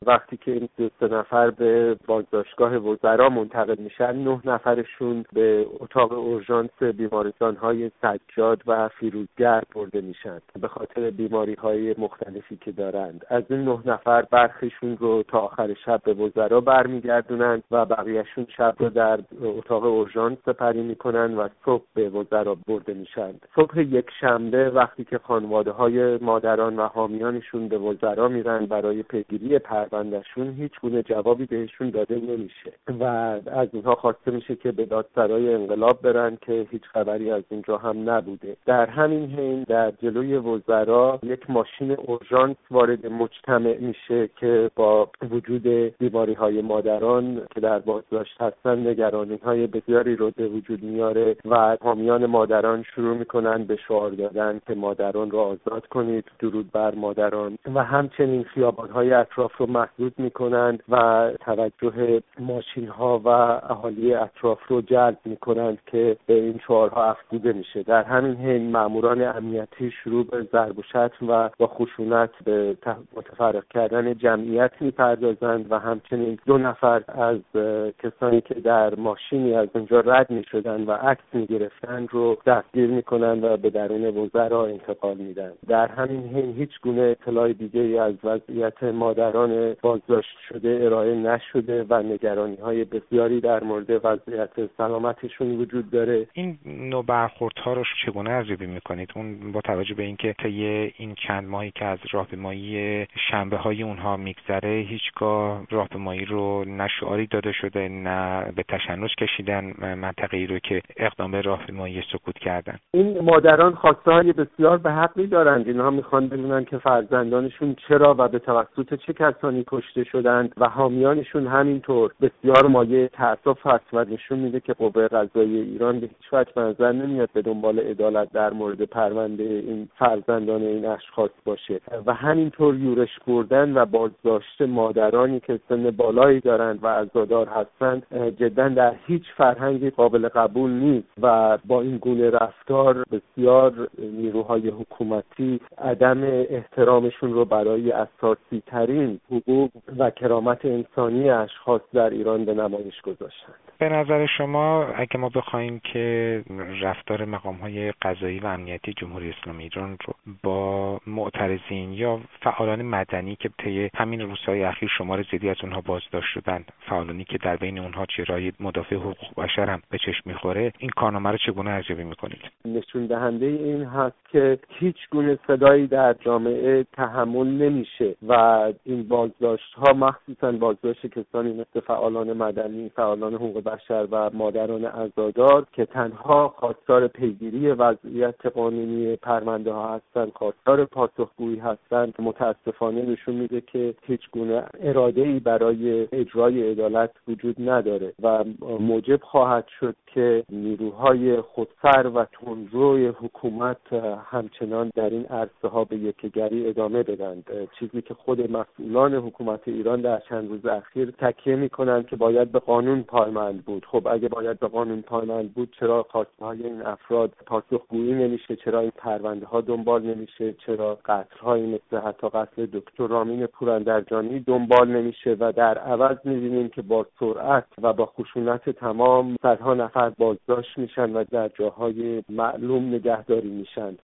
وقتی که این 3 نفر به بازداشتگاه وزرا منتقل میشن، 9 نفرشون به اتاق اورژانس بیمارستان‌های سجاد و فیروزگر برده میشن به خاطر بیماری‌های مختلفی که دارند. از این 9 نفر برخیشون رو تا آخر شب به وزرا برمیگردونن و بقیه‌شون شب رو در اتاق اورژانس سپری میکنن و صبح به وزرا برده میشن. صبح یک شنبه وقتی که خانواده‌های مادران و حامیانشون به وزرا میرن برای پیگیری پروندهشون، هیچ گونه جوابی بهشون داده نمیشه و از اونها خواسته میشه که به دادسرای انقلاب برن که هیچ خبری از اینجا هم نبوده. در همین حین در جلوی وزرا یک ماشین اورژانس وارد مجتمع میشه که با وجود بیماری‌های مادران که در بازداشت هستن نگرانی‌های بسیاری رو به وجود میاره و حامیان مادران شروع میکنن به شعار دادن که مادران رو آزاد کنید، درود بر مادران، و همچنین خیابان‌های اطراف رو محدود میکنن و توجه ماشین‌ها و اهالی اطراف رو جلب میکنن که به این شعارها افزوده میشه. در همین حین ماموران امنیتی شروع به ضرب و شتم و با خشونت به متفرق کردن جمعیت میپردازند و همچنین 2 نفر از کسانی که در ماشینی از اونجا رد میشدن و عکس میگرفتن رو دستگیر میکنن و به درون وزرا انتقال میدن. در همین حین هیچ گونه اطلاع دیگه‌ای از وضعیت مادران بازداشت شده ارائه نشده و نگرانی‌های بسیاری در مورد وضعیت سلامتشون وجود داره. این نوع برخوردها رو چگونه ارزیابی میکنید؟ اون با توجه به اینکه طی این چند ماهی که از راهپیمایی شنبه‌های اونها میگذره هیچگاه راهپیمایی رو نه شعاری داده شده نه به تشنج کشیدن منطقه‌ای رو که اقدام به راهپیمایی سکوت کردن. این مادران خواسته‌های بسیار به حقی دارند. اینها میخوان بدونن که فرزندانشون چرا و به توسط چه کسانی کشته شدند و حامیانشون همینطور. بسیار مایه تأسف هست و نشون میده که قوه قضاییه ایران به هیچ وجه نظر نمیاد به دنبال عدالت در مورد پرونده این فرزندان این اشخاص باشه و همینطور یورش بردن و بازداشت مادرانی که سن بالایی دارند و عزادار هستند جدا در هیچ فرهنگی قابل قبول نیست و با این گونه رفتار بسیار نیروهای حکومتی عدم احترامشون رو برای اساسی ترین حقوق و کرامت انسانی اشخاص در ایران به نمایش گذاشتند. به نظر شما اگه ما بخوایم که رفتار مقام‌های قضایی و امنیتی جمهوری اسلامی ایران رو با معترضین یا فعالان مدنی که طی همین روزهای اخیر شمار زیادی از اونها بازداشت شدن، فعالانی که در بین اونها چهره‌های مدافع حقوق بشر هم به چشم می‌خوره، این کارنامه رو چگونه ارزیابی می‌کنید؟ نشون دهنده این هست که هیچ گونه صدایی در جامعه تحمل نمیشه و این بازداشت‌ها مخصوصاً بازداشت کسانی مثل فعالان مدنی، فعالان حقوق بشر و مادران عزادار که تنها خواستار پیگیری وضعیت قانونی پرونده ها هستند، خواستار پاسخگویی هستند، متاسفانه نشون میده که هیچ گونه اراده‌ای برای اجرای عدالت وجود نداره و موجب خواهد شد که نیروهای خودسر و تندروی حکومت همچنان در این عرصه ها به یکی‌گری ادامه بدن. چیزی که خود مسئولان حکومت ایران در چند روز اخیر تاکید می‌کنند که باید به قانون پایبند بود. خب اگه باید به قانون پایبند بود چرا خواسته‌های این افراد پاسخگویی نمیشه؟ چرا این پرونده ها دنبال نمیشه؟ چرا قتل‌هایی مثل حتی قتل دکتر رامین پوراندرجانی دنبال نمیشه و در عوض می‌بینیم که با سرعت و با خشونت تمام صدها نفر بازداشت میشن و در جاهای معلوم نگهداری میشن.